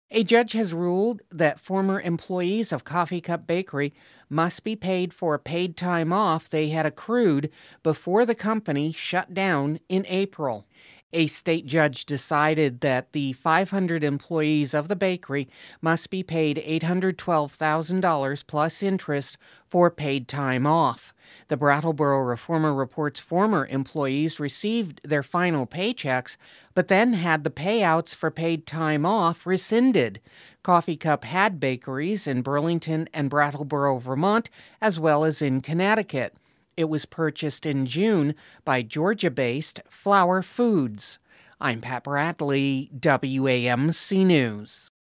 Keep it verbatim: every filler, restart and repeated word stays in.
A judge has ruled that former employees of Coffee Cup Bakery must be paid for paid time off they had accrued before the company shut down in April. A state judge decided that the five hundred employees of the bakery must be paid eight hundred twelve thousand dollars plus interest for paid time off. The Brattleboro Reformer reports former employees received their final paychecks, but then had the payouts for paid time off rescinded. Coffee Cup had bakeries in Burlington and Brattleboro, Vermont, as well as in Connecticut. It was purchased in June by Georgia-based Flour Foods. I'm Pat Bradley, W A M C News.